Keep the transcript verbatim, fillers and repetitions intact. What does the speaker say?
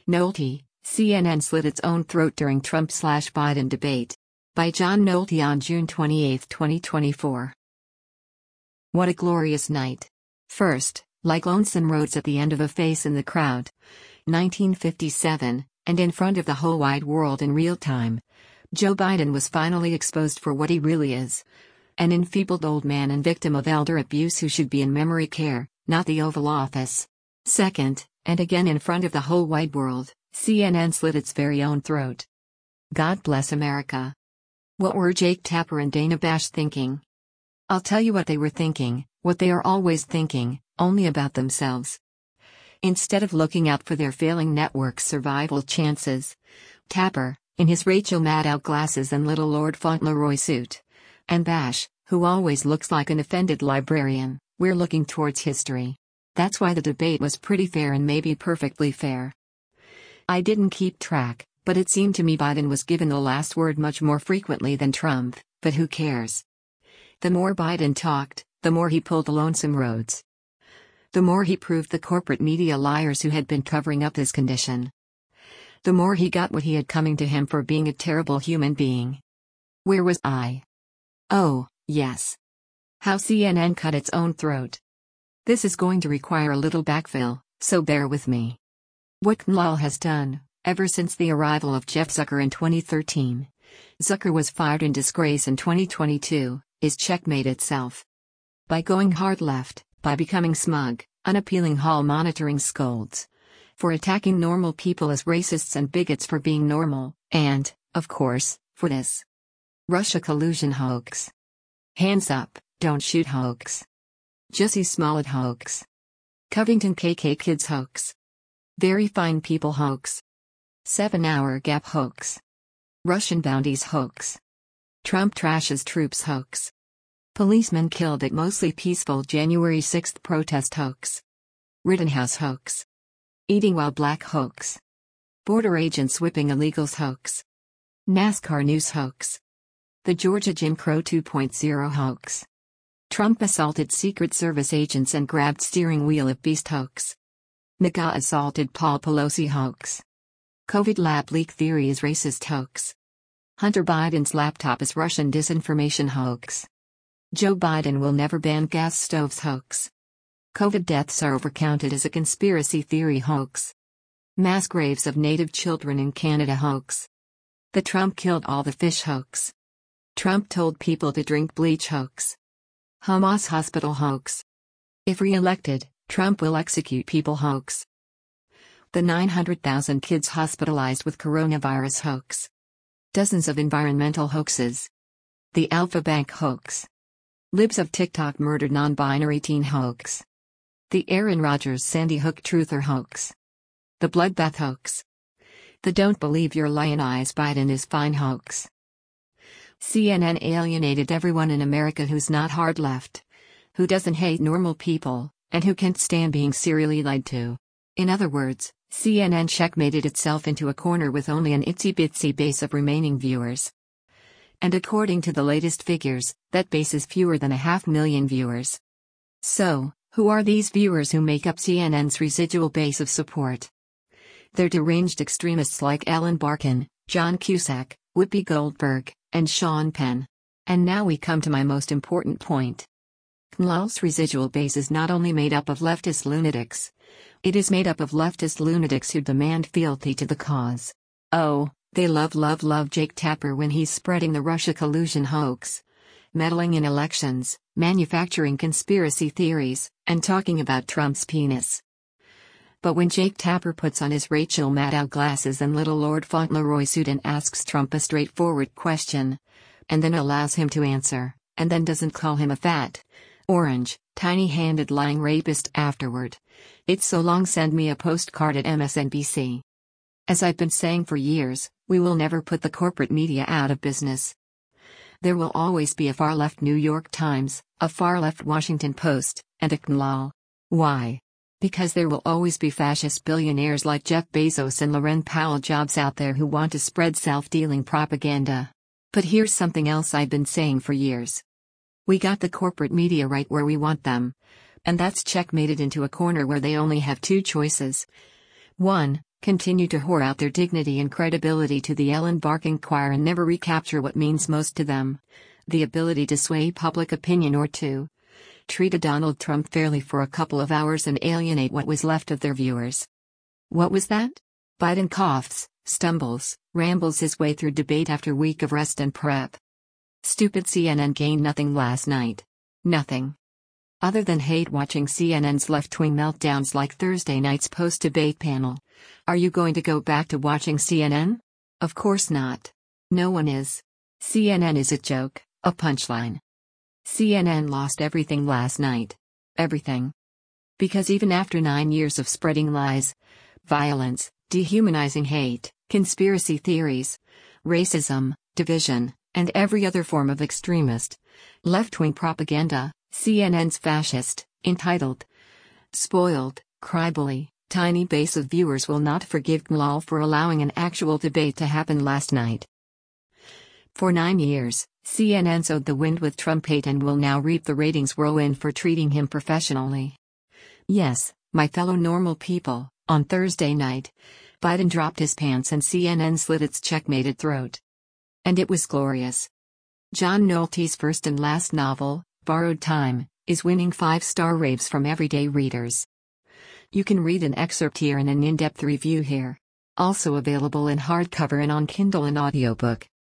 Nolte, C N N slit its own throat during Trump-slash-Biden debate. By John Nolte on June twenty-eighth, twenty twenty-four. What a glorious night. First, like lonesome roads at the end of a face in the crowd. nineteen fifty-seven, and in front of the whole wide world in real time. Joe Biden was finally exposed for what he really is. An enfeebled old man and victim of elder abuse who should be in memory care, not the Oval Office. Second, and again in front of the whole wide world, C N N slit its very own throat. God bless America. What were Jake Tapper and Dana Bash thinking? I'll tell you what they were thinking, what they are always thinking, only about themselves. Instead of looking out for their failing network's survival chances, Tapper, in his Rachel Maddow glasses and little Lord Fauntleroy suit, and Bash, who always looks like an offended librarian, we're looking towards history. That's why the debate was pretty fair and maybe perfectly fair. I didn't keep track, but it seemed to me Biden was given the last word much more frequently than Trump, but who cares? The more Biden talked, the more he pulled the lonesome roads. The more he proved the corporate media liars who had been covering up his condition. The more he got what he had coming to him for being a terrible human being. Where was I? Oh, yes. How C N N cut its own throat. This is going to require a little backfill, so bear with me. What C N L has done, ever since the arrival of Jeff Zucker in twenty thirteen, Zucker was fired in disgrace in twenty twenty-two, is checkmate itself. By going hard left, by becoming smug, unappealing hall monitoring scolds. For attacking normal people as racists and bigots for being normal, and, of course, for this Russia collusion hoax. Hands up, don't shoot hoax. Jussie Smollett hoax. Covington K K Kids hoax. Very fine people hoax. Seven-hour Gap hoax. Russian bounties hoax. Trump trashes troops hoax. Policemen killed at mostly peaceful January sixth protest hoax. Rittenhouse hoax. Eating while black hoax. Border agents whipping illegals hoax. NASCAR news hoax. The Georgia Jim Crow two point oh hoax. Trump assaulted Secret Service agents and grabbed steering wheel of beast hoax. MAGA assaulted Paul Pelosi hoax. COVID lab leak theory is racist hoax. Hunter Biden's laptop is Russian disinformation hoax. Joe Biden will never ban gas stoves hoax. COVID deaths are overcounted as a conspiracy theory hoax. Mass graves of native children in Canada hoax. The Trump killed all the fish hoax. Trump told people to drink bleach hoax. Hamas hospital hoax. If re-elected, Trump will execute people hoax. The nine hundred thousand kids hospitalized with coronavirus hoax. Dozens of environmental hoaxes. The Alpha Bank hoax. Libs of TikTok murdered non-binary teen hoax. The Aaron Rodgers Sandy Hook truther hoax. The bloodbath hoax. The don't believe your lion eyes Biden is fine hoax. C N N alienated everyone in America who's not hard left, who doesn't hate normal people, and who can't stand being serially lied to. In other words, C N N checkmated itself into a corner with only an itsy-bitsy base of remaining viewers. And according to the latest figures, that base is fewer than a half million viewers. So, who are these viewers who make up C N N's residual base of support? They're deranged extremists like Ellen Barkin, John Cusack, Whoopi Goldberg, and Sean Penn. And now we come to my most important point. C N L's residual base is not only made up of leftist lunatics, it is made up of leftist lunatics who demand fealty to the cause. Oh, they love love love Jake Tapper when he's spreading the Russia collusion hoax, meddling in elections, manufacturing conspiracy theories, and talking about Trump's penis. But when Jake Tapper puts on his Rachel Maddow glasses and little Lord Fauntleroy suit and asks Trump a straightforward question, and then allows him to answer, and then doesn't call him a fat, orange, tiny-handed lying rapist afterward, it's so long send me a postcard at M S N B C. As I've been saying for years, we will never put the corporate media out of business. There will always be a far-left New York Times, a far-left Washington Post, and a C N L. Why? Because there will always be fascist billionaires like Jeff Bezos and Laurene Powell Jobs out there who want to spread self-dealing propaganda. But here's something else I've been saying for years. We got the corporate media right where we want them. And that's checkmated into a corner where they only have two choices. One, continue to whore out their dignity and credibility to the Ellen Barkin choir and never recapture what means most to them: the ability to sway public opinion or to treat a Donald Trump fairly for a couple of hours and alienate what was left of their viewers. What was that? Biden coughs, stumbles, rambles his way through debate after week of rest and prep. Stupid C N N gained nothing last night. Nothing. Other than hate watching C N N's left-wing meltdowns like Thursday night's post-debate panel. Are you going to go back to watching C N N? Of course not. No one is. C N N is a joke, a punchline. C N N lost everything last night. Everything. Because even after nine years of spreading lies, violence, dehumanizing hate, conspiracy theories, racism, division, and every other form of extremist, left-wing propaganda, C N N's fascist, entitled, spoiled, crybully, tiny base of viewers will not forgive G L O L for allowing an actual debate to happen last night. For nine years, C N N sowed the wind with Trump hate and will now reap the ratings whirlwind for treating him professionally. Yes, my fellow normal people, on Thursday night, Biden dropped his pants and C N N slit its checkmated throat. And it was glorious. John Nolte's first and last novel, Borrowed Time, is winning five-star raves from everyday readers. You can read an excerpt here and an in-depth review here. Also available in hardcover and on Kindle and audiobook.